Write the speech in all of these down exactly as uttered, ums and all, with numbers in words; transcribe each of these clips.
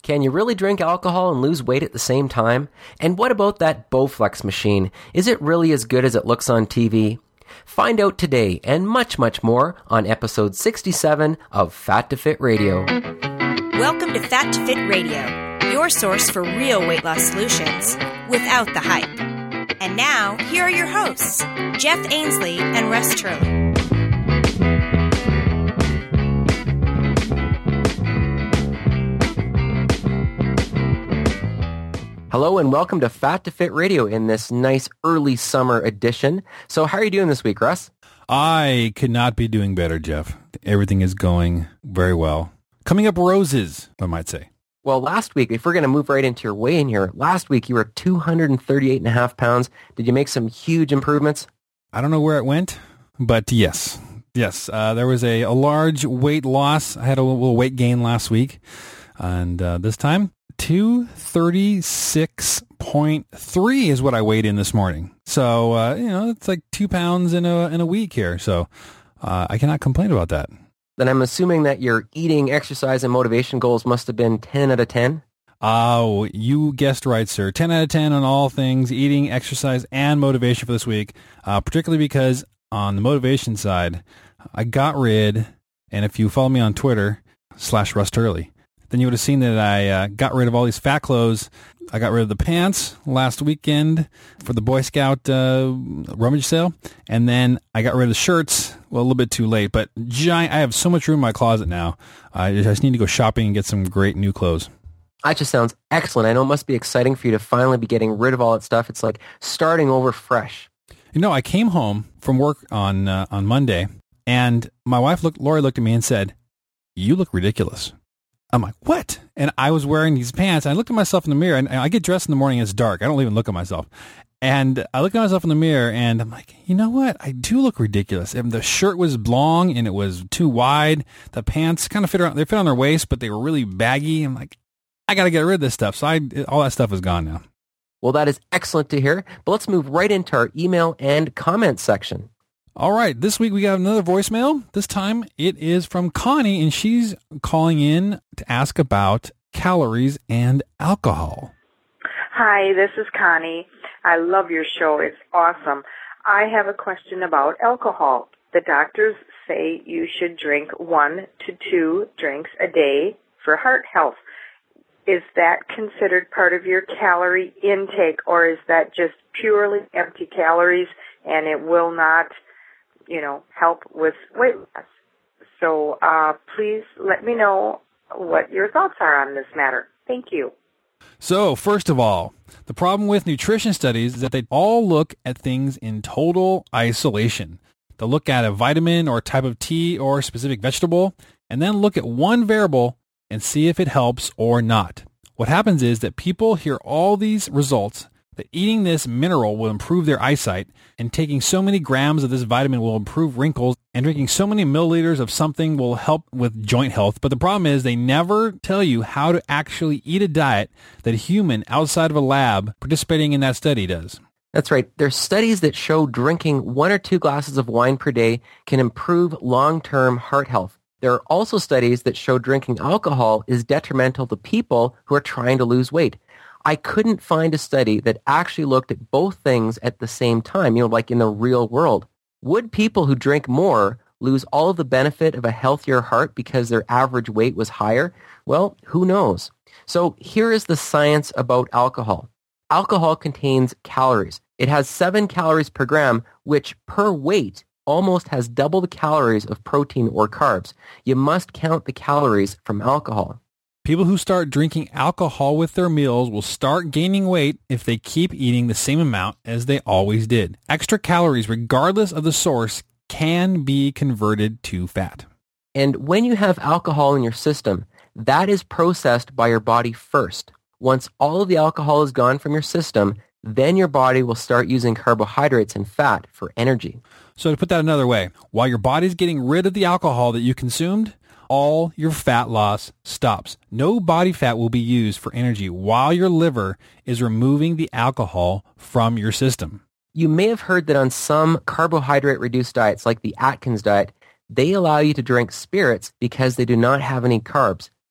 Can you really drink alcohol and lose weight at the same time? And what about that Bowflex machine? Is it really as good as it looks on T V? Find out today and much, much more on episode sixty-seven of Fat to Fit Radio. Welcome to Fat to Fit Radio, your source for real weight loss solutions without the hype. And now, here are your hosts, Jeff Ainsley and Russ Turley. Hello and welcome to Fat to Fit Radio in this nice early summer edition. So how are you doing this week, Russ? I could not be doing better, Jeff. Everything is going very well. Coming up roses, I might say. Well, last week, if we're going to move right into your weigh-in here, last week you were two hundred thirty-eight and a half pounds. Did you make some huge improvements? I don't know where it went, but yes. Yes, uh, there was a, a large weight loss. I had a little weight gain last week, and uh, this time, two thirty-six point three is what I weighed in this morning. So, uh, you know, it's like two pounds in a in a week here. So uh, I cannot complain about that. Then I'm assuming that your eating, exercise, and motivation goals must have been ten out of ten? Oh, you guessed right, sir. ten out of ten on all things, eating, exercise, and motivation for this week, uh, particularly because on the motivation side, I got rid, and if you follow me on Twitter, slash Russ Turley, then you would have seen that I uh, got rid of all these fat clothes. I got rid of the pants last weekend for the Boy Scout uh, rummage sale, and then I got rid of the shirts. Well, a little bit too late, but giant. I have so much room in my closet now. I just need to go shopping and get some great new clothes. That just sounds excellent. I know it must be exciting for you to finally be getting rid of all that stuff. It's like starting over fresh. You know, I came home from work on uh, on Monday, and my wife, looked, Lori, looked at me and said, "You look ridiculous." I'm like, what? And I was wearing these pants. And I looked at myself in the mirror, and I get dressed in the morning. It's dark. I don't even look at myself. And I looked at myself in the mirror, and I'm like, you know what? I do look ridiculous. And the shirt was long, and it was too wide. The pants kind of fit around. They fit on their waist, but they were really baggy. I'm like, I got to get rid of this stuff. So I, all that stuff is gone now. Well, that is excellent to hear. But let's move right into our email and comment section. All right, this week we got another voicemail. This time it is from Connie, and she's calling in to ask about calories and alcohol. Hi, this is Connie. I love your show. It's awesome. I have a question about alcohol. The doctors say you should drink one to two drinks a day for heart health. Is that considered part of your calorie intake, or is that just purely empty calories and it will not, you know, help with weight loss? So uh, please let me know what your thoughts are on this matter. Thank you. So first of all, the problem with nutrition studies is that they all look at things in total isolation. They'll look at a vitamin or type of tea or specific vegetable, and then look at one variable and see if it helps or not. What happens is that people hear all these results, that eating this mineral will improve their eyesight, and taking so many grams of this vitamin will improve wrinkles, and drinking so many milliliters of something will help with joint health. But the problem is they never tell you how to actually eat a diet that a human outside of a lab participating in that study does. That's right. There's studies that show drinking one or two glasses of wine per day can improve long-term heart health. There are also studies that show drinking alcohol is detrimental to people who are trying to lose weight. I couldn't find a study that actually looked at both things at the same time, you know, like in the real world. Would people who drink more lose all of the benefit of a healthier heart because their average weight was higher? Well, who knows? So here is the science about alcohol. Alcohol contains calories. It has seven calories per gram, which per weight almost has double the calories of protein or carbs. You must count the calories from alcohol. People who start drinking alcohol with their meals will start gaining weight if they keep eating the same amount as they always did. Extra calories, regardless of the source, can be converted to fat. And when you have alcohol in your system, that is processed by your body first. Once all of the alcohol is gone from your system, then your body will start using carbohydrates and fat for energy. So to put that another way, while your body's getting rid of the alcohol that you consumed, all your fat loss stops. No body fat will be used for energy while your liver is removing the alcohol from your system. You may have heard that on some carbohydrate-reduced diets, like the Atkins diet, they allow you to drink spirits because they do not have any carbs.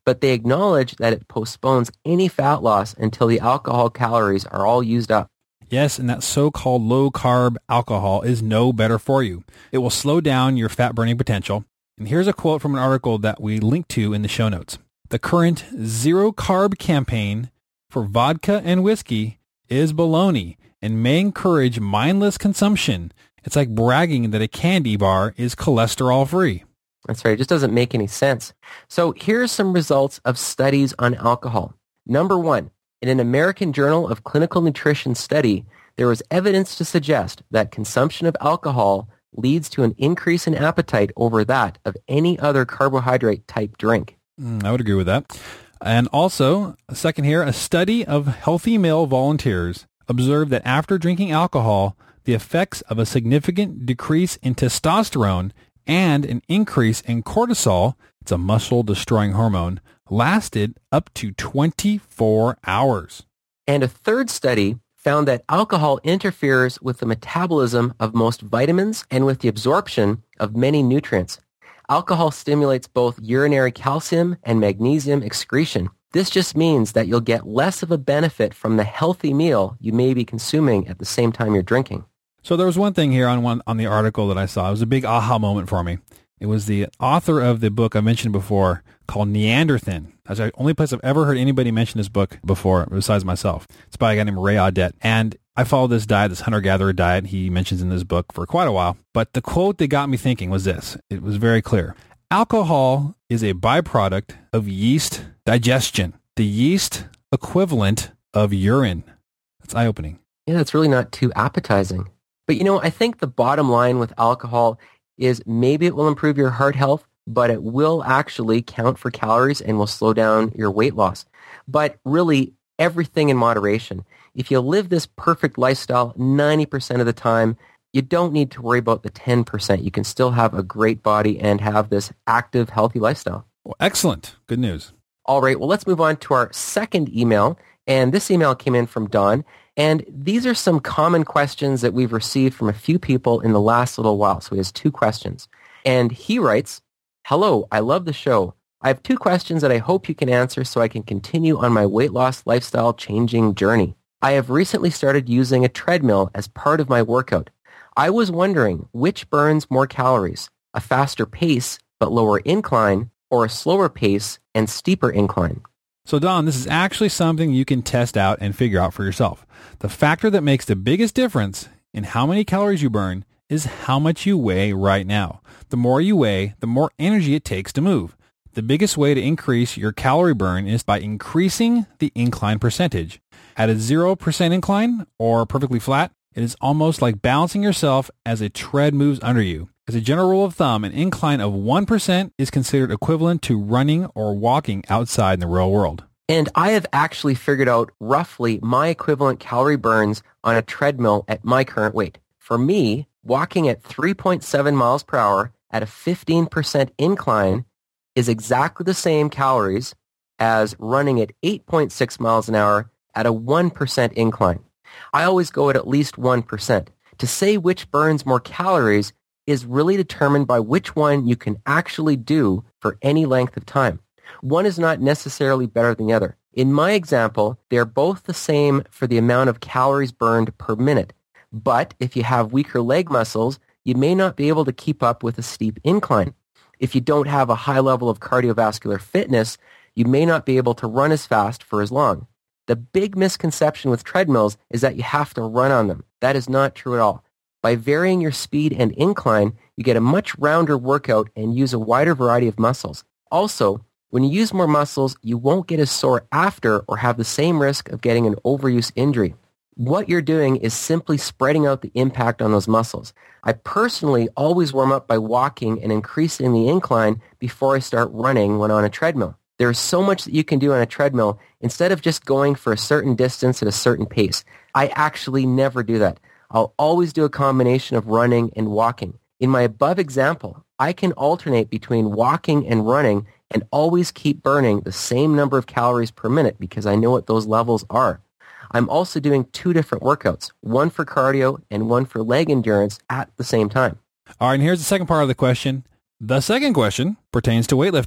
but they acknowledge that it postpones any fat loss until the alcohol calories are all used up. Yes, and that so-called low-carb alcohol is no better for you. It will slow down your fat-burning potential. And here's a quote from an article that we link to in the show notes. The current zero-carb campaign for vodka and whiskey is baloney and may encourage mindless consumption. It's like bragging that a candy bar is cholesterol-free. That's right. It just doesn't make any sense. So here's some results of studies on alcohol. Number one, in an American Journal of Clinical Nutrition study, there was evidence to suggest that consumption of alcohol leads to an increase in appetite over that of any other carbohydrate-type drink. Mm, I would agree with that. And also, a second here, a study of healthy male volunteers observed that after drinking alcohol, the effects of a significant decrease in testosterone and an increase in cortisol, it's a muscle-destroying hormone, lasted up to twenty-four hours. And a third study found that alcohol interferes with the metabolism of most vitamins and with the absorption of many nutrients. Alcohol stimulates both urinary calcium and magnesium excretion. This just means that you'll get less of a benefit from the healthy meal you may be consuming at the same time you're drinking. So there was one thing here on one on the article that I saw. It was a big aha moment for me. It was the author of the book I mentioned before called Neanderthal. That's the only place I've ever heard anybody mention this book before besides myself. It's by a guy named Ray Audette. And I follow this diet, this hunter-gatherer diet he mentions in this book for quite a while. But the quote that got me thinking was this. It was very clear. Alcohol is a byproduct of yeast digestion, the yeast equivalent of urine. That's eye-opening. Yeah, that's really not too appetizing. But you know, I think the bottom line with alcohol is maybe it will improve your heart health, but it will actually count for calories and will slow down your weight loss. But really, everything in moderation. If you live this perfect lifestyle ninety percent of the time, you don't need to worry about the ten percent. You can still have a great body and have this active, healthy lifestyle. Well, excellent. Good news. All right, well, let's move on to our second email. And this email came in from Don. And these are some common questions that we've received from a few people in the last little while. So he has two questions. And he writes, "Hello, I love the show. I have two questions that I hope you can answer so I can continue on my weight loss lifestyle changing journey. I have recently started using a treadmill as part of my workout. I was wondering which burns more calories, a faster pace but lower incline, or a slower pace and steeper incline?" So Don, this is actually something you can test out and figure out for yourself. The factor that makes the biggest difference in how many calories you burn is how much you weigh right now. The more you weigh, the more energy it takes to move. The biggest way to increase your calorie burn is by increasing the incline percentage. At a zero percent incline or perfectly flat, it is almost like balancing yourself as a tread moves under you. As a general rule of thumb, an incline of one percent is considered equivalent to running or walking outside in the real world. And I have actually figured out roughly my equivalent calorie burns on a treadmill at my current weight. For me, walking at three point seven miles per hour at a fifteen percent incline is exactly the same calories as running at eight point six miles an hour at a one percent incline. I always go at at least one percent. To say which burns more calories is really determined by which one you can actually do for any length of time. One is not necessarily better than the other. In my example, they're both the same for the amount of calories burned per minute. But if you have weaker leg muscles, you may not be able to keep up with a steep incline. If you don't have a high level of cardiovascular fitness, you may not be able to run as fast for as long. The big misconception with treadmills is that you have to run on them. That is not true at all. By varying your speed and incline, you get a much rounder workout and use a wider variety of muscles. Also, when you use more muscles, you won't get as sore after or have the same risk of getting an overuse injury. What you're doing is simply spreading out the impact on those muscles. I personally always warm up by walking and increasing the incline before I start running when on a treadmill. There is so much that you can do on a treadmill instead of just going for a certain distance at a certain pace. I actually never do that. I'll always do a combination of running and walking. In my above example, I can alternate between walking and running and always keep burning the same number of calories per minute because I know what those levels are. I'm also doing two different workouts, one for cardio and one for leg endurance at the same time. All right, and here's the second part of the question. The second question pertains to weightlifting.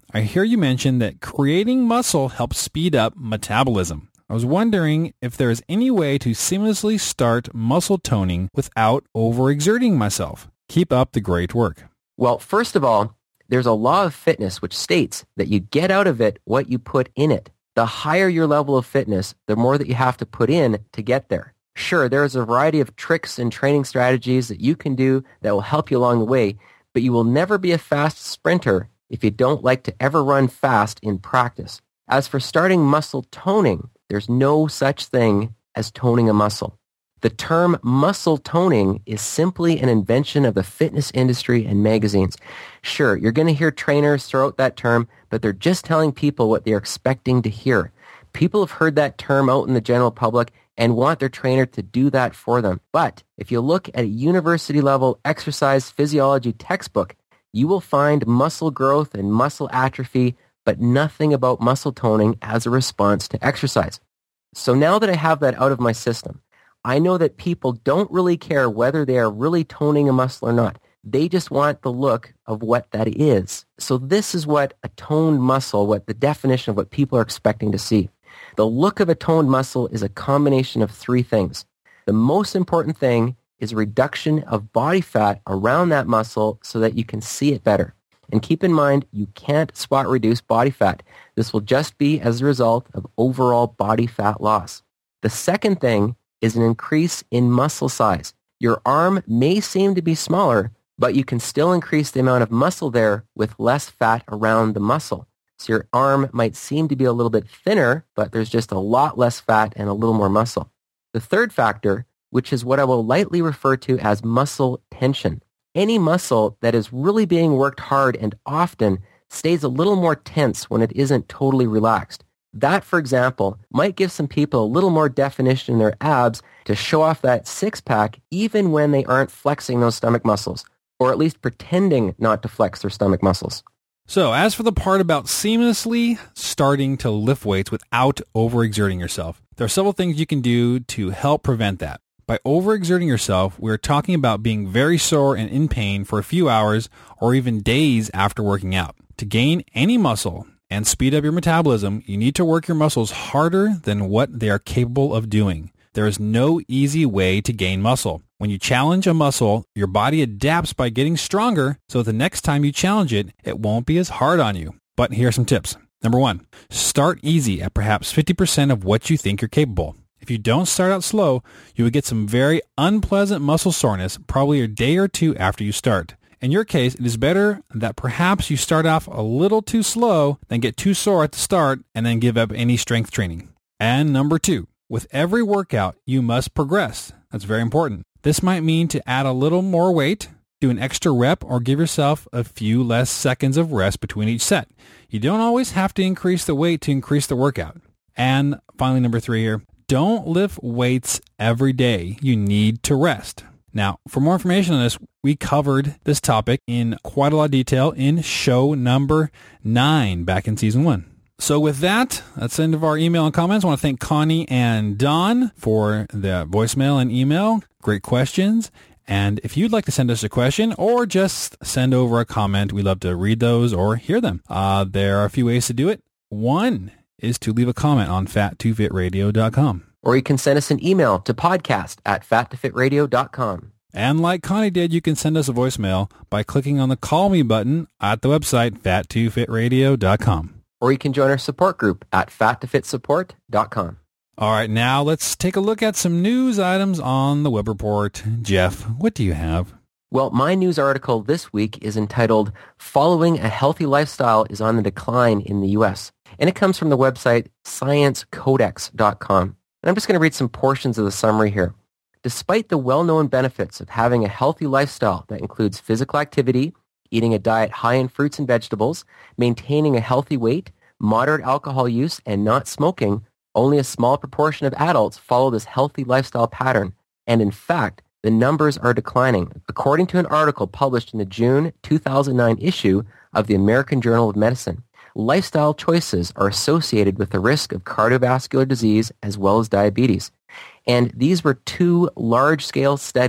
I hear you mention that creating muscle helps speed up metabolism. I was wondering if there is any way to seamlessly start muscle toning without overexerting myself. Keep up the great work. Well, first of all, there's a law of fitness which states that you get out of it what you put in it. The higher your level of fitness, the more that you have to put in to get there. Sure, there's a variety of tricks and training strategies that you can do that will help you along the way, but you will never be a fast sprinter if you don't like to ever run fast in practice. As for starting muscle toning, there's no such thing as toning a muscle. The term muscle toning is simply an invention of the fitness industry and magazines. Sure, you're going to hear trainers throw out that term, but they're just telling people what they're expecting to hear. People have heard that term out in the general public and want their trainer to do that for them. But if you look at a university-level exercise physiology textbook, you will find muscle growth and muscle atrophy, but nothing about muscle toning as a response to exercise. So now that I have that out of my system, I know that people don't really care whether they are really toning a muscle or not. They just want the look of what that is. So this is what a toned muscle, what the definition of what people are expecting to see. The look of a toned muscle is a combination of three things. The most important thing is reduction of body fat around that muscle so that you can see it better. And keep in mind, you can't spot reduce body fat. This will just be as a result of overall body fat loss. The second thing is an increase in muscle size. Your arm may seem to be smaller, but you can still increase the amount of muscle there with less fat around the muscle. So your arm might seem to be a little bit thinner, but there's just a lot less fat and a little more muscle. The third factor, which is what I will lightly refer to as muscle tension. Any muscle that is really being worked hard and often stays a little more tense when it isn't totally relaxed. That, for example, might give some people a little more definition in their abs to show off that six-pack even when they aren't flexing those stomach muscles, or at least pretending not to flex their stomach muscles. So as for the part about seamlessly starting to lift weights without overexerting yourself, there are several things you can do to help prevent that. By overexerting yourself, we're talking about being very sore and in pain for a few hours or even days after working out. To gain any muscle and speed up your metabolism, you need to work your muscles harder than what they are capable of doing. There is no easy way to gain muscle. When you challenge a muscle, your body adapts by getting stronger, so the next time you challenge it, it won't be as hard on you. But here are some tips. Number one, start easy at perhaps fifty percent of what you think you're capable. If you don't start out slow, you will get some very unpleasant muscle soreness probably a day or two after you start. In your case, it is better that perhaps you start off a little too slow than get too sore at the start and then give up any strength training. And number two, with every workout, you must progress. That's very important. This might mean to add a little more weight, do an extra rep, or give yourself a few less seconds of rest between each set. You don't always have to increase the weight to increase the workout. And finally, number three here, don't lift weights every day. You need to rest. Now, for more information on this, we covered this topic in quite a lot of detail in show number nine back in season one. So with that, that's the end of our email and comments. I want to thank Connie and Don for the voicemail and email. Great questions. And if you'd like to send us a question or just send over a comment, we'd love to read those or hear them. Uh, there are a few ways to do it. One is to leave a comment on fat to fit radio dot com. Or you can send us an email to podcast at fat to fit radio dot com. And like Connie did, you can send us a voicemail by clicking on the Call Me button at the website fat to fit radio dot com. Or you can join our support group at fat to fit support dot com. All right, now let's take a look at some news items on the Web Report. Jeff, what do you have? Well, my news article this week is entitled, Following a Healthy Lifestyle is on the Decline in the U S, and it comes from the website science codex dot com. And I'm just going to read some portions of the summary here. Despite the well-known benefits of having a healthy lifestyle that includes physical activity, eating a diet high in fruits and vegetables, maintaining a healthy weight, moderate alcohol use, and not smoking, only a small proportion of adults follow this healthy lifestyle pattern. And in fact, the numbers are declining, according to an article published in the June two thousand nine issue of the American Journal of Medicine. Lifestyle choices are associated with the risk of cardiovascular disease as well as diabetes. And these were two large-scale studies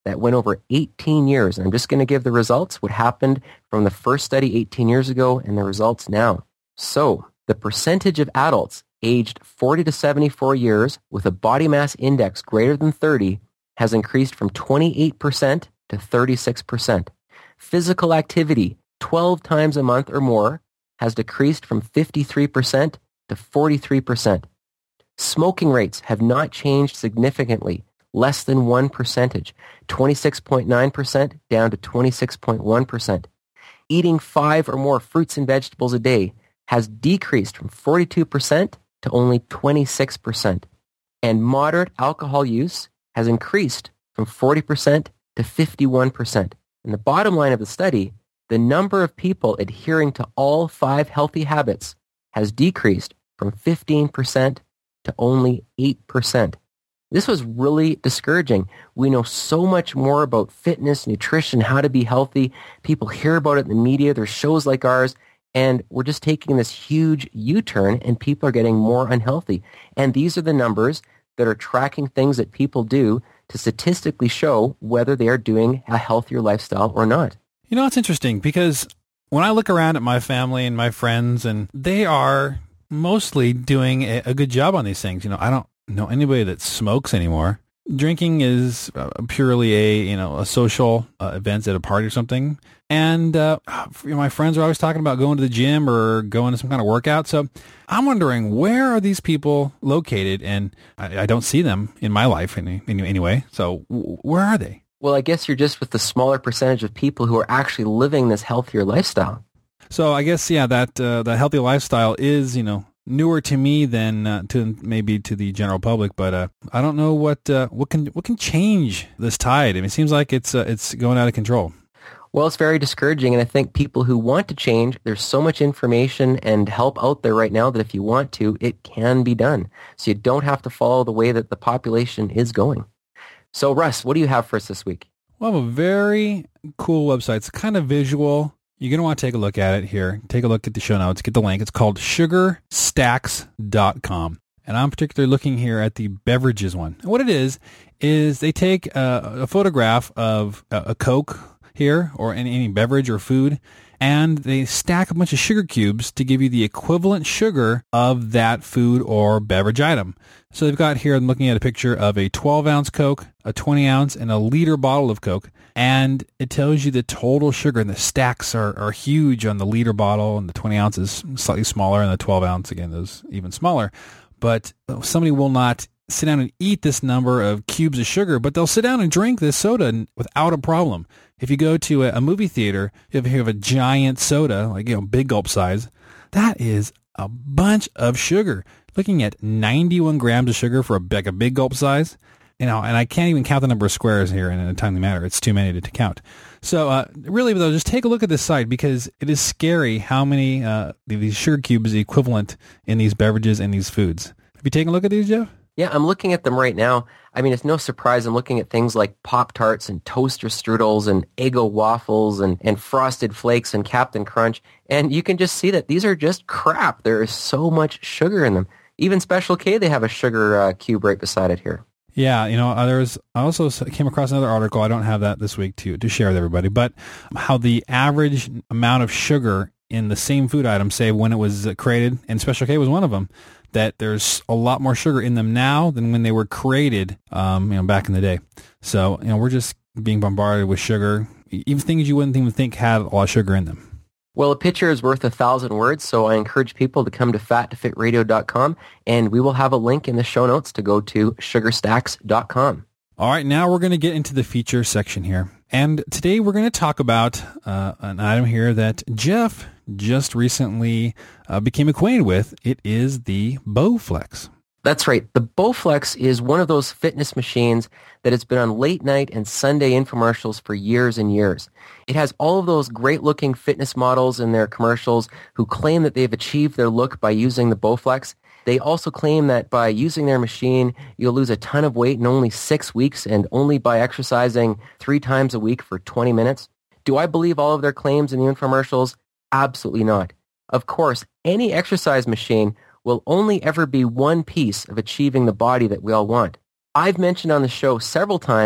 that went over eighteen years. And I'm just going to give the results, what happened from the first study eighteen years ago and the results now. So the percentage of adults aged forty to seventy-four years with a body mass index greater than thirty has increased from twenty-eight percent to thirty-six percent. Physical activity twelve times a month or more has decreased from fifty-three percent to forty-three percent. Smoking rates have not changed significantly, less than one percentage, twenty-six point nine percent down to twenty-six point one percent. Eating five or more fruits and vegetables a day has decreased from forty-two percent to only twenty-six percent. And moderate alcohol use has increased from forty percent to fifty-one percent. And the bottom line of the study, the number of people adhering to all five healthy habits has decreased from fifteen percent to only eight percent. This was really discouraging. We know so much more about fitness, nutrition, how to be healthy. People hear about it in the media. There's shows like ours, and we're just taking this huge U-turn, and people are getting more unhealthy. And these are the numbers that are tracking things that people do to statistically show whether they are doing a healthier lifestyle or not. You know, it's interesting because when I look around at my family and my friends, and they are mostly doing a, a good job on these things. You know, I don't know anybody that smokes anymore. Drinking is uh, purely a, you know, a social uh, event at a party or something. And uh, you know, my friends are always talking about going to the gym or going to some kind of workout. So I'm wondering, where are these people located? And I, I don't see them in my life any, any, anyway. So w- where are they? Well, I guess you're just with the smaller percentage of people who are actually living this healthier lifestyle. So I guess, yeah, that uh, that healthy lifestyle is, you know, newer to me than uh, to maybe to the general public. But uh, I don't know what uh, what can what can change this tide. I mean, it seems like it's uh, it's going out of control. Well, it's very discouraging, and I think people who want to change, there's so much information and help out there right now that if you want to, it can be done. So you don't have to follow the way that the population is going. So, Russ, what do you have for us this week? Well, I have a very cool website. It's kind of visual. You're going to want to take a look at it here. Take a look at the show notes. Get the link. It's called sugar stacks dot com. And I'm particularly looking here at the beverages one. And what it is, is they take a, a photograph of a, a Coke here or any, any beverage or food, and they stack a bunch of sugar cubes to give you the equivalent sugar of that food or beverage item. So they've got here, I'm looking at a picture of a twelve ounce Coke, a twenty ounce, and a liter bottle of Coke. And it tells you the total sugar, and the stacks are, are huge on the liter bottle, and the twenty ounce is slightly smaller, and the twelve ounce, again, is even smaller. But somebody will not sit down and eat this number of cubes of sugar, but they'll sit down and drink this soda without a problem. If you go to a, a movie theater, if you have a giant soda, like, you know, big gulp size, that is a bunch of sugar. Looking at ninety-one grams of sugar for a, like a big gulp size, you know, and I can't even count the number of squares here in a timely manner. It's too many to, to count. So uh, really, though, just take a look at this site, because it is scary how many uh, these sugar cubes are equivalent in these beverages and these foods. Have you taken a look at these, Jeff? Yeah, I'm looking at them right now. I mean, it's no surprise I'm looking at things like Pop-Tarts and toaster strudels and Eggo waffles and, and Frosted Flakes and Captain Crunch. And you can just see that these are just crap. There is so much sugar in them. Even Special K, they have a sugar uh, cube right beside it here. Yeah, you know, uh, there's, I also came across another article, I don't have that this week to, to share with everybody, but how the average amount of sugar in the same food item, say when it was created, and Special K was one of them, that there's a lot more sugar in them now than when they were created, um, you know, back in the day. So, you know, we're just being bombarded with sugar, even things you wouldn't even think had a lot of sugar in them. Well, a picture is worth a thousand words, so I encourage people to come to fat to fit radio dot com, and we will have a link in the show notes to go to sugar stacks dot com. All right, now we're going to get into the feature section here. And today we're going to talk about uh, an item here that Jeff just recently uh, became acquainted with. It is the Bowflex. That's right. The Bowflex is one of those fitness machines that has been on late night and Sunday infomercials for years and years. It has all of those great-looking fitness models in their commercials who claim that they've achieved their look by using the Bowflex. They also claim that by using their machine, you'll lose a ton of weight in only six weeks and only by exercising three times a week for twenty minutes. Do I believe all of their claims in the infomercials? Absolutely not. Of course, any exercise machine will only ever be one piece of achieving the body that we all want. I've mentioned on the show several times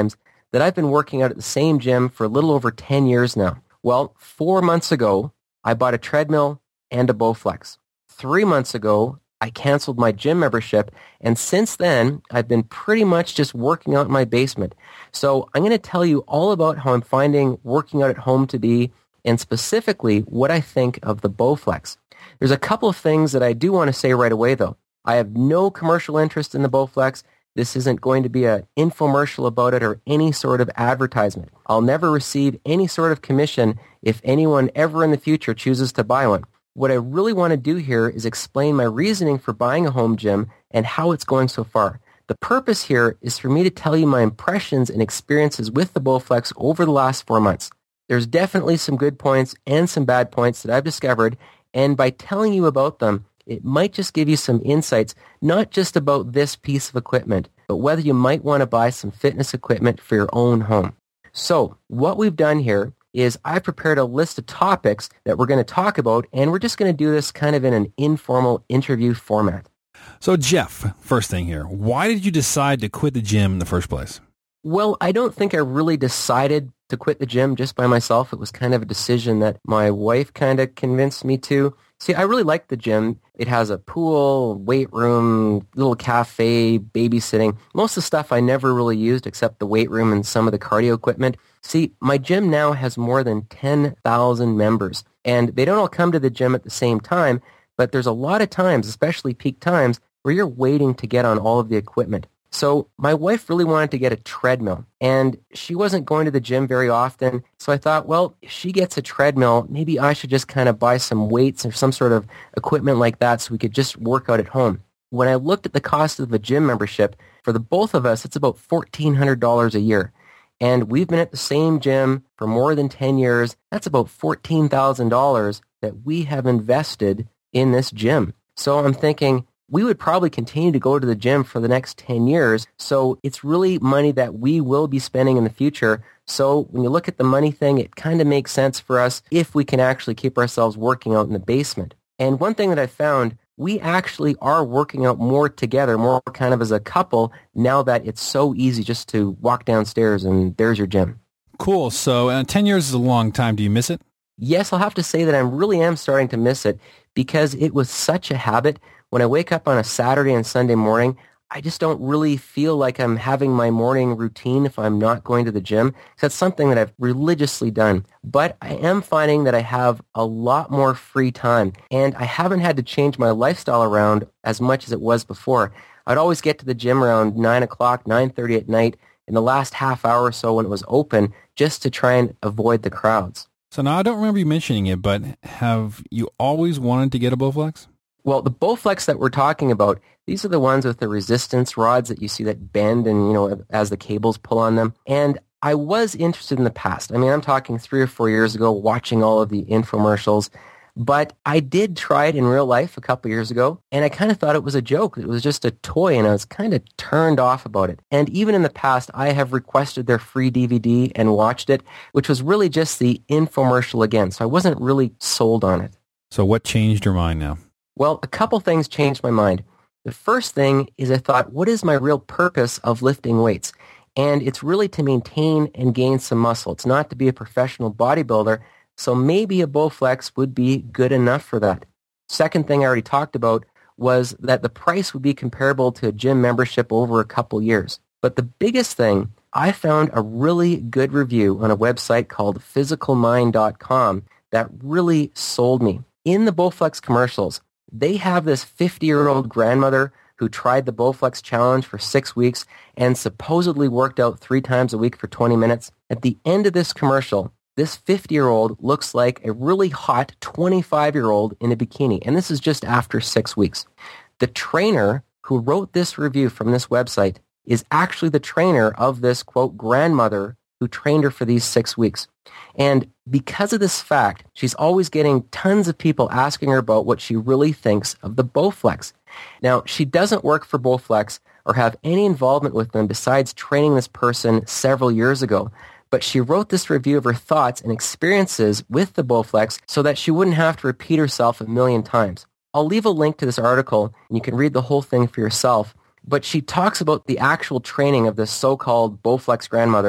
that I've been working out at the same gym for a little over ten years now. Well, four months ago, I bought a treadmill and a Bowflex. Three months ago, I canceled my gym membership, and since then, I've been pretty much just working out in my basement. So I'm going to tell you all about how I'm finding working out at home to be, and specifically what I think of the Bowflex. There's a couple of things that I do want to say right away, though. I have no commercial interest in the Bowflex. This isn't going to be an infomercial about it or any sort of advertisement. I'll never receive any sort of commission if anyone ever in the future chooses to buy one. What I really want to do here is explain my reasoning for buying a home gym and how it's going so far. The purpose here is for me to tell you my impressions and experiences with the Bowflex over the last four months. There's definitely some good points and some bad points that I've discovered, and by telling you about them, it might just give you some insights, not just about this piece of equipment, but whether you might want to buy some fitness equipment for your own home. So what we've done here is I prepared a list of topics that we're going to talk about, and we're just going to do this kind of in an informal interview format. So Jeff, first thing here, why did you decide to quit the gym in the first place? Well, I don't think I really decided to quit the gym just by myself. It was kind of a decision that my wife kind of convinced me to. See, I really like the gym. It has a pool, weight room, little cafe, babysitting. Most of the stuff I never really used except the weight room and some of the cardio equipment. See, my gym now has more than ten thousand members, and they don't all come to the gym at the same time, but there's a lot of times, especially peak times, where you're waiting to get on all of the equipment. So my wife really wanted to get a treadmill, and she wasn't going to the gym very often. So I thought, well, if she gets a treadmill, maybe I should just kind of buy some weights or some sort of equipment like that so we could just work out at home. When I looked at the cost of a gym membership, for the both of us, it's about fourteen hundred dollars a year. And we've been at the same gym for more than ten years. That's about fourteen thousand dollars that we have invested in this gym. So I'm thinking, we would probably continue to go to the gym for the next ten years. So it's really money that we will be spending in the future. So when you look at the money thing, it kind of makes sense for us if we can actually keep ourselves working out in the basement. And one thing that I found, we actually are working out more together, more kind of as a couple, now that it's so easy just to walk downstairs and there's your gym. Cool. So uh, ten years is a long time. Do you miss it? Yes, I'll have to say that I really am starting to miss it because it was such a habit. When I wake up on a Saturday and Sunday morning, I just don't really feel like I'm having my morning routine if I'm not going to the gym. That's something that I've religiously done. But I am finding that I have a lot more free time, and I haven't had to change my lifestyle around as much as it was before. I'd always get to the gym around nine o'clock, nine thirty at night in the last half hour or so when it was open just to try and avoid the crowds. So now I don't remember you mentioning it, but have you always wanted to get a Bowflex? Well, the Bowflex that we're talking about, these are the ones with the resistance rods that you see that bend and, you know, as the cables pull on them. And I was interested in the past. I mean, I'm talking three or four years ago watching all of the infomercials. But I did try it in real life a couple years ago, and I kind of thought it was a joke. It was just a toy, and I was kind of turned off about it. And even in the past, I have requested their free D V D and watched it, which was really just the infomercial again. So I wasn't really sold on it. So what changed your mind now? Well, a couple things changed my mind. The first thing is I thought, what is my real purpose of lifting weights? And it's really to maintain and gain some muscle. It's not to be a professional bodybuilder. So maybe a Bowflex would be good enough for that. Second thing I already talked about was that the price would be comparable to a gym membership over a couple years. But the biggest thing, I found a really good review on a website called physical mind dot com that really sold me. In the Bowflex commercials, they have this fifty-year-old grandmother who tried the Bowflex challenge for six weeks and supposedly worked out three times a week for twenty minutes. At the end of this commercial, this fifty-year-old looks like a really hot twenty-five-year-old in a bikini, and this is just after six weeks. The trainer who wrote this review from this website is actually the trainer of this, quote, grandmother who trained her for these six weeks. And because of this fact, she's always getting tons of people asking her about what she really thinks of the Bowflex. Now, she doesn't work for Bowflex or have any involvement with them besides training this person several years ago. But she wrote this review of her thoughts and experiences with the Bowflex so that she wouldn't have to repeat herself a million times. I'll leave a link to this article, and you can read the whole thing for yourself. But she talks about the actual training of this so-called Bowflex grandmother,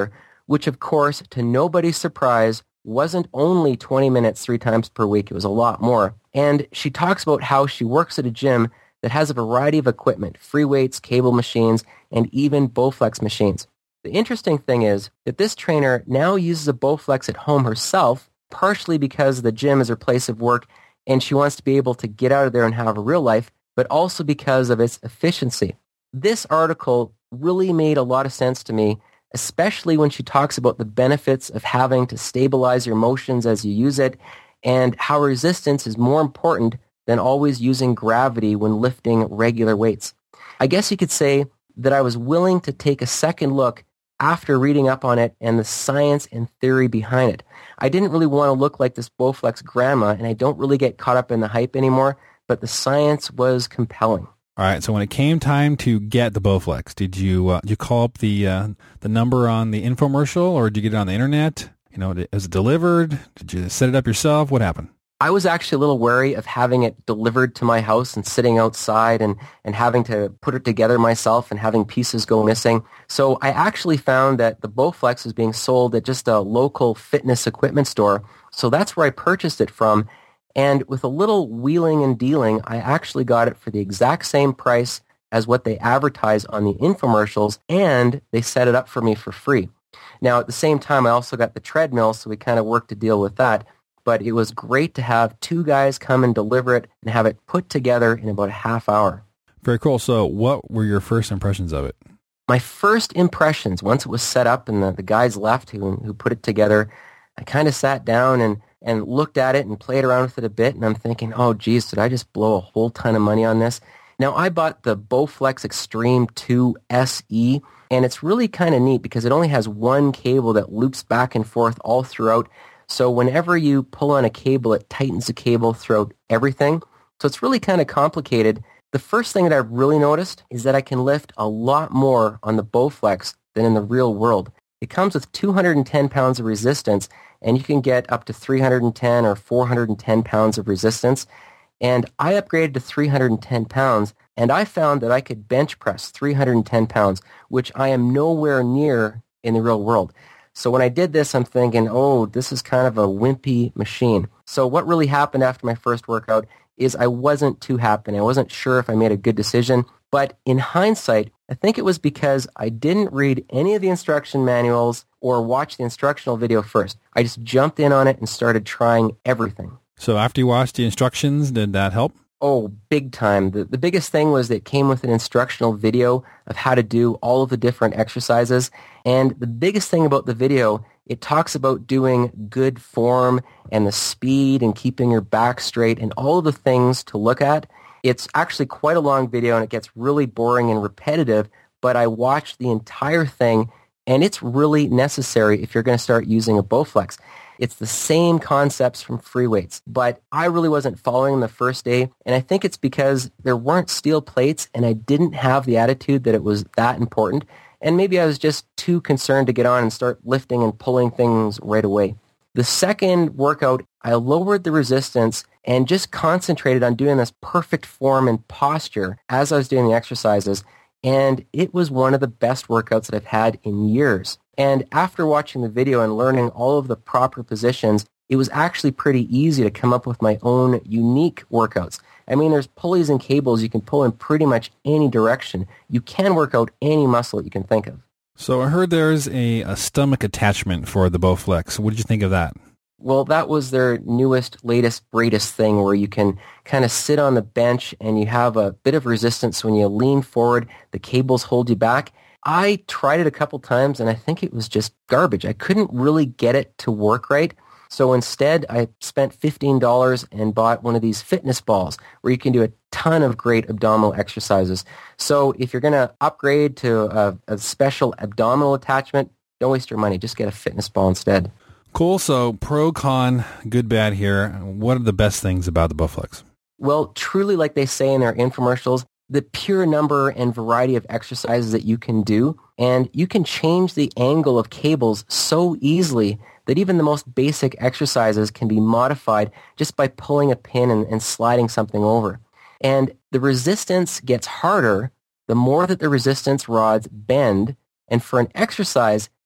which of course, to nobody's surprise, wasn't only twenty minutes three times per week. It was a lot more. And she talks about how she works at a gym that has a variety of equipment, free weights, cable machines, and even Bowflex machines. The interesting thing is that this trainer now uses a Bowflex at home herself, partially because the gym is her place of work and she wants to be able to get out of there and have a real life, but also because of its efficiency. This article really made a lot of sense to me, especially when she talks about the benefits of having to stabilize your motions as you use it and how resistance is more important than always using gravity when lifting regular weights. I guess you could say that I was willing to take a second look after reading up on it and the science and theory behind it. I didn't really want to look like this Bowflex grandma, and I don't really get caught up in the hype anymore, but the science was compelling. All right, so when it came time to get the Bowflex, did you uh, did you call up the uh, the number on the infomercial, or did you get it on the internet? You know, was it delivered? Did you set it up yourself? What happened? I was actually a little wary of having it delivered to my house and sitting outside and, and having to put it together myself and having pieces go missing. So I actually found that the Bowflex was being sold at just a local fitness equipment store. So that's where I purchased it from. And with a little wheeling and dealing, I actually got it for the exact same price as what they advertise on the infomercials, and they set it up for me for free. Now, at the same time, I also got the treadmill, so we kind of worked to deal with that. But it was great to have two guys come and deliver it and have it put together in about a half hour. Very cool. So what were your first impressions of it? My first impressions, once it was set up and the, the guys left who, who put it together, I kind of sat down and, and looked at it and played around with it a bit, and I'm thinking, oh, geez, did I just blow a whole ton of money on this? Now, I bought the Bowflex Extreme two S E, and it's really kind of neat because it only has one cable that loops back and forth all throughout. So whenever you pull on a cable, it tightens the cable throughout everything. So it's really kind of complicated. The first thing that I've really noticed is that I can lift a lot more on the Bowflex than in the real world. It comes with two hundred ten pounds of resistance, and you can get up to three hundred ten or four hundred ten pounds of resistance. And I upgraded to three hundred ten pounds, and I found that I could bench press three hundred ten pounds, which I am nowhere near in the real world. So when I did this, I'm thinking, oh, this is kind of a wimpy machine. So what really happened after my first workout is I wasn't too happy. I wasn't sure if I made a good decision. But in hindsight, I think it was because I didn't read any of the instruction manuals or watch the instructional video first. I just jumped in on it and started trying everything. So after you watched the instructions, did that help? Oh, big time. The, the biggest thing was that it came with an instructional video of how to do all of the different exercises. And the biggest thing about the video, it talks about doing good form and the speed and keeping your back straight and all of the things to look at. It's actually quite a long video and it gets really boring and repetitive, but I watched the entire thing and it's really necessary if you're going to start using a Bowflex. It's the same concepts from free weights, but I really wasn't following the first day, and I think it's because there weren't steel plates, and I didn't have the attitude that it was that important, and maybe I was just too concerned to get on and start lifting and pulling things right away. The second workout, I lowered the resistance and just concentrated on doing this perfect form and posture as I was doing the exercises, and it was one of the best workouts that I've had in years. And after watching the video and learning all of the proper positions, it was actually pretty easy to come up with my own unique workouts. I mean, there's pulleys and cables you can pull in pretty much any direction. You can work out any muscle you can think of. So I heard there's a, a stomach attachment for the Bowflex. What did you think of that? Well, that was their newest, latest, greatest thing where you can kind of sit on the bench and you have a bit of resistance when you lean forward. The cables hold you back. I tried it a couple times and I think it was just garbage. I couldn't really get it to work right. So instead, I spent fifteen dollars and bought one of these fitness balls where you can do a ton of great abdominal exercises. So if you're going to upgrade to a, a special abdominal attachment, don't waste your money. Just get a fitness ball instead. Cool. So pro, con, good, bad here. What are the best things about the Bowflex? Well, truly, like they say in their infomercials, the pure number and variety of exercises that you can do, and you can change the angle of cables so easily that even the most basic exercises can be modified just by pulling a pin and, and sliding something over. And the resistance gets harder the more that the resistance rods bend, and for an exercise,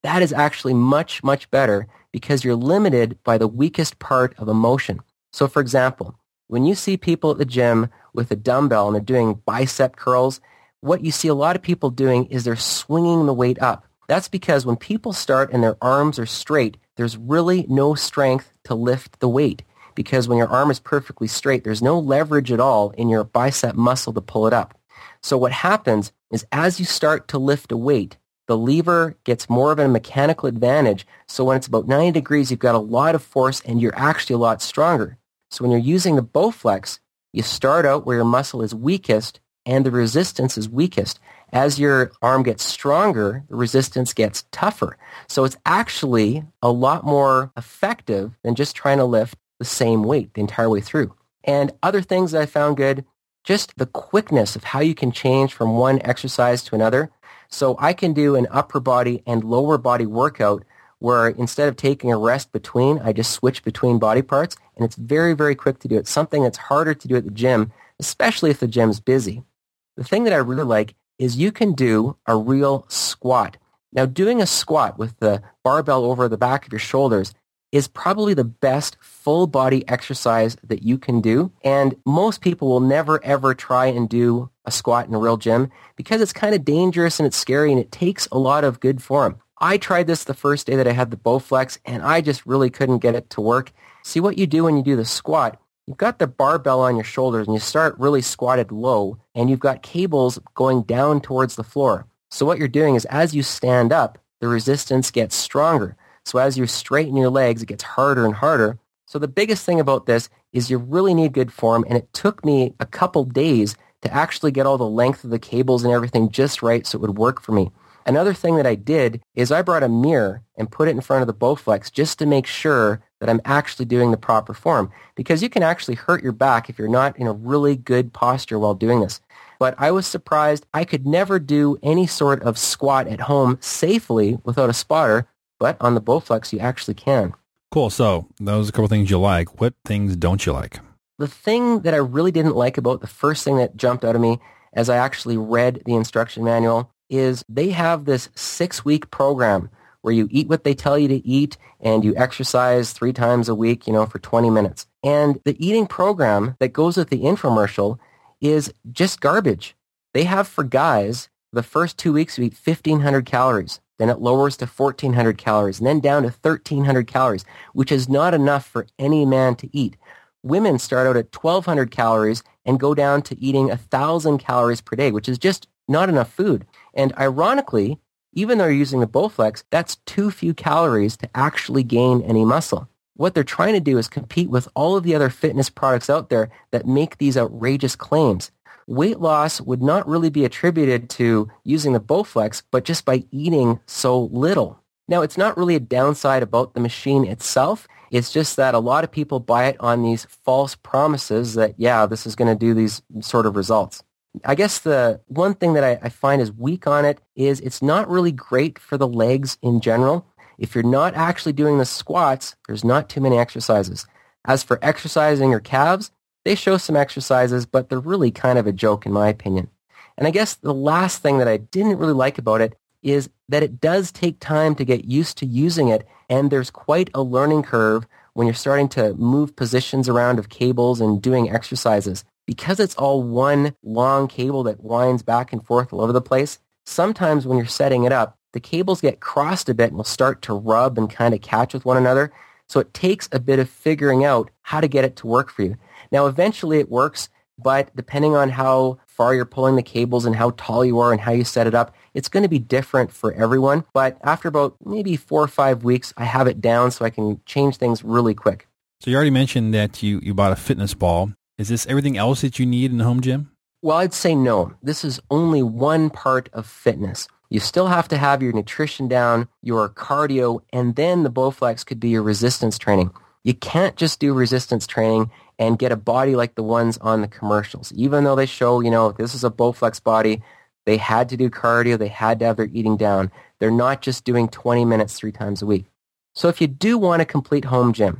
that is actually much, much better because you're limited by the weakest part of a motion. So for example, when you see people at the gym with a dumbbell and they're doing bicep curls, what you see a lot of people doing is they're swinging the weight up. That's because when people start and their arms are straight, there's really no strength to lift the weight. Because when your arm is perfectly straight, there's no leverage at all in your bicep muscle to pull it up. So what happens is as you start to lift a weight, the lever gets more of a mechanical advantage. So when it's about ninety degrees, you've got a lot of force and you're actually a lot stronger. So when you're using the Bowflex, you start out where your muscle is weakest and the resistance is weakest. As your arm gets stronger, the resistance gets tougher. So it's actually a lot more effective than just trying to lift the same weight the entire way through. And other things that I found good, just the quickness of how you can change from one exercise to another. So I can do an upper body and lower body workout where instead of taking a rest between, I just switch between body parts, and it's very, very quick to do. It's something that's harder to do at the gym, especially if the gym's busy. The thing that I really like is you can do a real squat. Now, doing a squat with the barbell over the back of your shoulders is probably the best full body exercise that you can do. And most people will never, ever try and do a squat in a real gym because it's kind of dangerous and it's scary and it takes a lot of good form. I tried this the first day that I had the Bowflex and I just really couldn't get it to work. See, what you do when you do the squat, you've got the barbell on your shoulders and you start really squatted low and you've got cables going down towards the floor. So what you're doing is as you stand up, the resistance gets stronger. So as you straighten your legs, it gets harder and harder. So the biggest thing about this is you really need good form, and it took me a couple days to actually get all the length of the cables and everything just right so it would work for me. Another thing that I did is I brought a mirror and put it in front of the Bowflex just to make sure that I'm actually doing the proper form, because you can actually hurt your back if you're not in a really good posture while doing this. But I was surprised. I could never do any sort of squat at home safely without a spotter, but on the Bowflex, you actually can. Cool. So those are a couple things you like. What things don't you like? The thing that I really didn't like about the first thing that jumped out of me as I actually read the instruction manual is they have this six-week program where you eat what they tell you to eat and you exercise three times a week, you know, for twenty minutes. And the eating program that goes with the infomercial is just garbage. They have for guys, the first two weeks you eat fifteen hundred calories. Then it lowers to fourteen hundred calories, and then down to thirteen hundred calories, which is not enough for any man to eat. Women start out at twelve hundred calories and go down to eating one thousand calories per day, which is just not enough food. And ironically, even though you're using the Bowflex, that's too few calories to actually gain any muscle. What they're trying to do is compete with all of the other fitness products out there that make these outrageous claims. Weight loss would not really be attributed to using the Bowflex, but just by eating so little. Now, it's not really a downside about the machine itself. It's just that a lot of people buy it on these false promises that, yeah, this is going to do these sort of results. I guess the one thing that I, I find is weak on it is it's not really great for the legs in general. If you're not actually doing the squats, there's not too many exercises. As for exercising your calves, they show some exercises, but they're really kind of a joke in my opinion. And I guess the last thing that I didn't really like about it is that it does take time to get used to using it, and there's quite a learning curve when you're starting to move positions around of cables and doing exercises. Because it's all one long cable that winds back and forth all over the place, sometimes when you're setting it up, the cables get crossed a bit and will start to rub and kind of catch with one another. So it takes a bit of figuring out how to get it to work for you. Now, eventually it works, but depending on how far you're pulling the cables and how tall you are and how you set it up, it's going to be different for everyone. But after about maybe four or five weeks, I have it down so I can change things really quick. So you already mentioned that you, you bought a fitness ball. Is this everything else that you need in the home gym? Well, I'd say no. This is only one part of fitness. You still have to have your nutrition down, your cardio, and then the Bowflex could be your resistance training. You can't just do resistance training and get a body like the ones on the commercials. Even though they show, you know, this is a Bowflex body, they had to do cardio, they had to have their eating down. They're not just doing twenty minutes three times a week. So if you do want a complete home gym,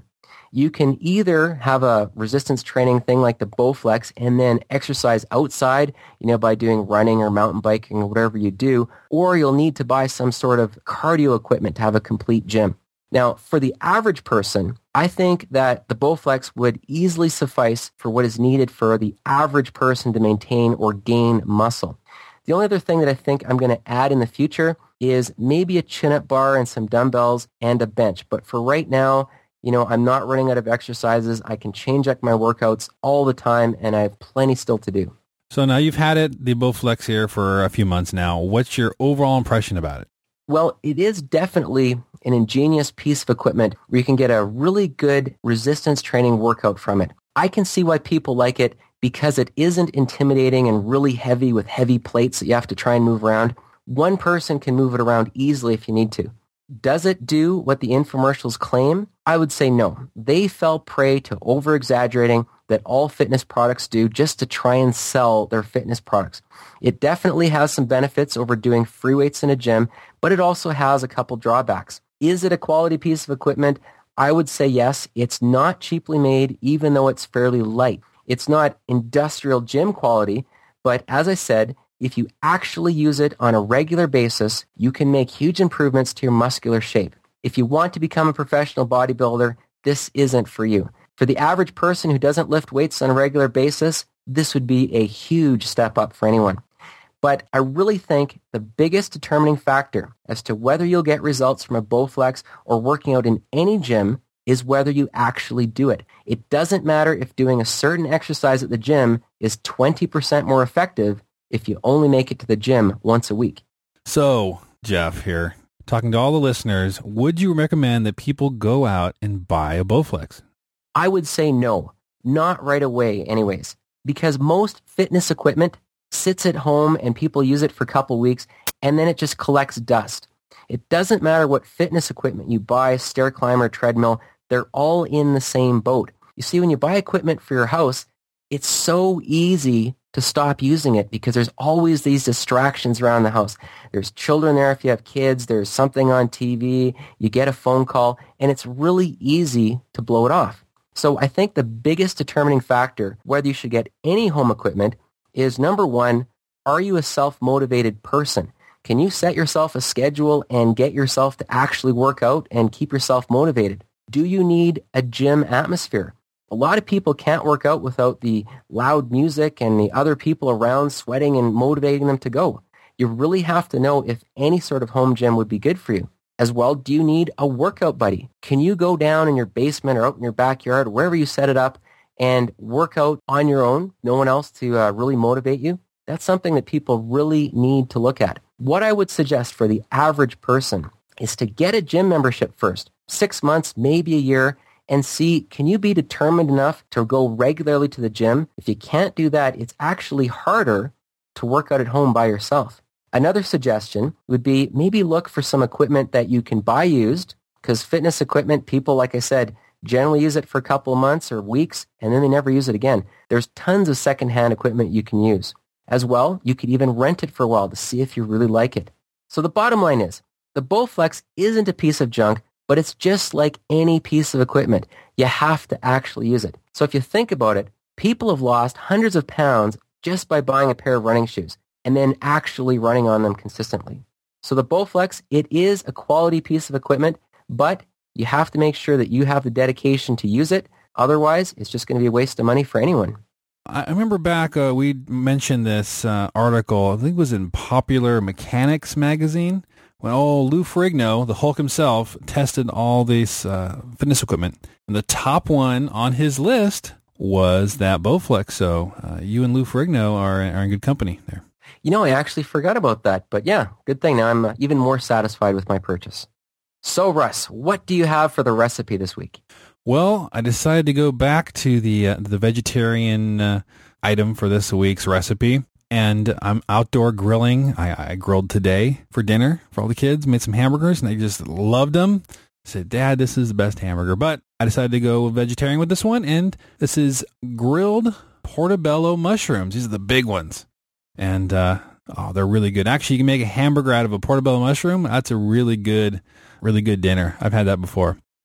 You can either have a resistance training thing like the Bowflex and then exercise outside, you know, by doing running or mountain biking or whatever you do, or you'll need to buy some sort of cardio equipment to have a complete gym. Now, for the average person, I think that the Bowflex would easily suffice for what is needed for the average person to maintain or gain muscle. The only other thing that I think I'm going to add in the future is maybe a chin-up bar and some dumbbells and a bench. But for right now, you know, I'm not running out of exercises. I can change up my workouts all the time, and I have plenty still to do. So now you've had it, the Bowflex here for a few months now. What's your overall impression about it? Well, it is definitely an ingenious piece of equipment where you can get a really good resistance training workout from it. I can see why people like it because it isn't intimidating and really heavy with heavy plates that you have to try and move around. One person can move it around easily if you need to. Does it do what the infomercials claim? I would say no. They fell prey to over-exaggerating that all fitness products do just to try and sell their fitness products. It definitely has some benefits over doing free weights in a gym, but it also has a couple drawbacks. Is it a quality piece of equipment? I would say yes. It's not cheaply made, even though it's fairly light. It's not industrial gym quality, but as I said, if you actually use it on a regular basis, you can make huge improvements to your muscular shape. If you want to become a professional bodybuilder, this isn't for you. For the average person who doesn't lift weights on a regular basis, this would be a huge step up for anyone. But I really think the biggest determining factor as to whether you'll get results from a Bowflex or working out in any gym is whether you actually do it. It doesn't matter if doing a certain exercise at the gym is twenty percent more effective if you only make it to the gym once a week. So, Jeff here, talking to all the listeners, would you recommend that people go out and buy a Bowflex? I would say no, not right away anyways, because most fitness equipment sits at home and people use it for a couple weeks and then it just collects dust. It doesn't matter what fitness equipment you buy, stair climber, treadmill, they're all in the same boat. You see, when you buy equipment for your house, it's so easy to stop using it because there's always these distractions around the house. There's children there if you have kids, there's something on T V, you get a phone call, and it's really easy to blow it off. So I think the biggest determining factor whether you should get any home equipment is, number one, are you a self-motivated person? Can you set yourself a schedule and get yourself to actually work out and keep yourself motivated? Do you need a gym atmosphere? A lot of people can't work out without the loud music and the other people around sweating and motivating them to go. You really have to know if any sort of home gym would be good for you. As well, do you need a workout buddy? Can you go down in your basement or out in your backyard, wherever you set it up, and work out on your own, no one else to uh, really motivate you? That's something that people really need to look at. What I would suggest for the average person is to get a gym membership first, six months, maybe a year, and see, can you be determined enough to go regularly to the gym? If you can't do that, it's actually harder to work out at home by yourself. Another suggestion would be maybe look for some equipment that you can buy used, because fitness equipment, people, like I said, generally use it for a couple of months or weeks, and then they never use it again. There's tons of secondhand equipment you can use. As well, you could even rent it for a while to see if you really like it. So the bottom line is, the Bowflex isn't a piece of junk, but it's just like any piece of equipment. You have to actually use it. So if you think about it, people have lost hundreds of pounds just by buying a pair of running shoes and then actually running on them consistently. So the Bowflex, it is a quality piece of equipment, but you have to make sure that you have the dedication to use it. Otherwise, it's just going to be a waste of money for anyone. I remember back, uh, we mentioned this uh, article, I think it was in Popular Mechanics magazine, when oh, Lou Ferrigno, the Hulk himself, tested all this uh, fitness equipment. And the top one on his list was that Bowflex. So uh, you and Lou Ferrigno are, are in good company there. You know, I actually forgot about that. But yeah, good thing. Now I'm uh, even more satisfied with my purchase. So Russ, what do you have for the recipe this week? Well, I decided to go back to the uh, the vegetarian uh, item for this week's recipe. And I'm outdoor grilling. I, I grilled today for dinner for all the kids, made some hamburgers, and they just loved them. I said, Dad, this is the best hamburger. But I decided to go vegetarian with this one, and this is grilled portobello mushrooms. These are the big ones. And uh, oh, they're really good. Actually, you can make a hamburger out of a portobello mushroom. That's a really good, really good dinner. I've had that before.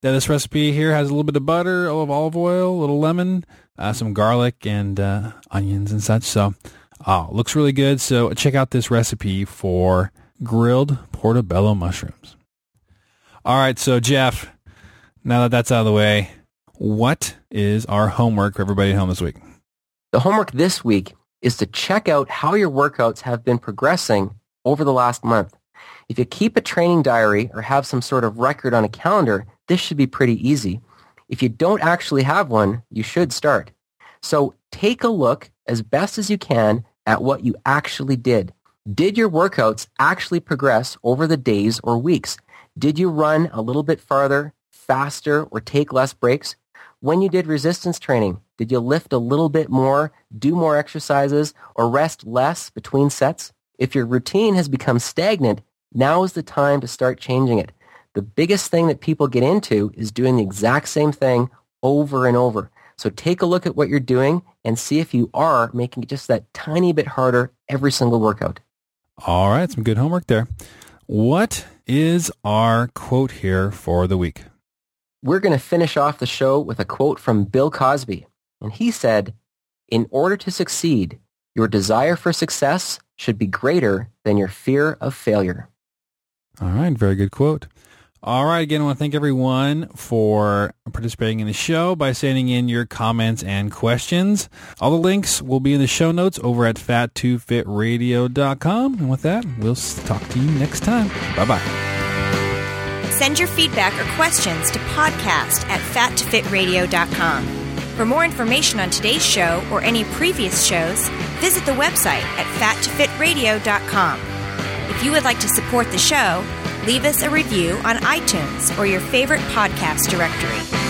Yeah, this recipe here has a little bit of butter, a little olive oil, a little lemon, uh, some garlic, and uh, onions and such. So, oh, looks really good. So check out this recipe for grilled portobello mushrooms. All right, so Jeff, now that that's out of the way, what is our homework for everybody at home this week? The homework this week is to check out how your workouts have been progressing over the last month. If you keep a training diary or have some sort of record on a calendar, this should be pretty easy. If you don't actually have one, you should start. So take a look as best as you can at what you actually did. Did your workouts actually progress over the days or weeks? Did you run a little bit farther, faster, or take less breaks? When you did resistance training, did you lift a little bit more, do more exercises, or rest less between sets? If your routine has become stagnant, now is the time to start changing it. The biggest thing that people get into is doing the exact same thing over and over. So take a look at what you're doing and see if you are making it just that tiny bit harder every single workout. All right, some good homework there. What is our quote here for the week? We're going to finish off the show with a quote from Bill Cosby. And he said, "In order to succeed, your desire for success should be greater than your fear of failure." All right, very good quote. All right, again, I want to thank everyone for participating in the show by sending in your comments and questions. All the links will be in the show notes over at fat to fit radio dot com. And with that, we'll talk to you next time. Bye-bye. Send your feedback or questions to podcast at fat to fit radio dot com. For more information on today's show or any previous shows, visit the website at fat to fit radio dot com. If you would like to support the show, leave us a review on iTunes or your favorite podcast directory.